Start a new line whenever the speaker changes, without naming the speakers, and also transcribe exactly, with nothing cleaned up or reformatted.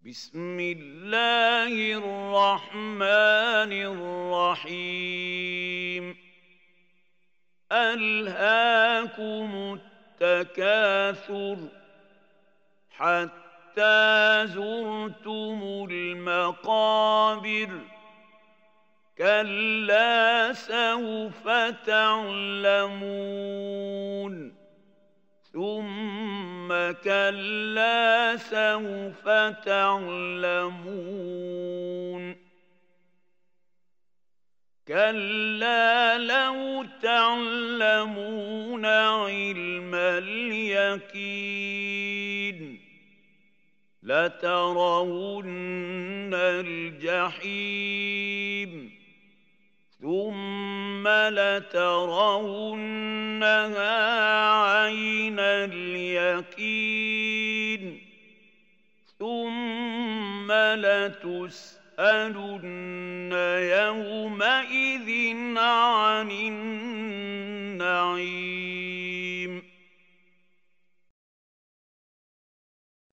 بسم الله الرحمن الرحيم ألهاكم التكاثر حتى زرتم المقابر كلا سوف تعلمون ثم كلا سوف تعلمون كلا لو تعلمون علم اليقين لترون الجحيم ثم لترونها عين اليقين ثم لتسألن يومئذ عن النعيم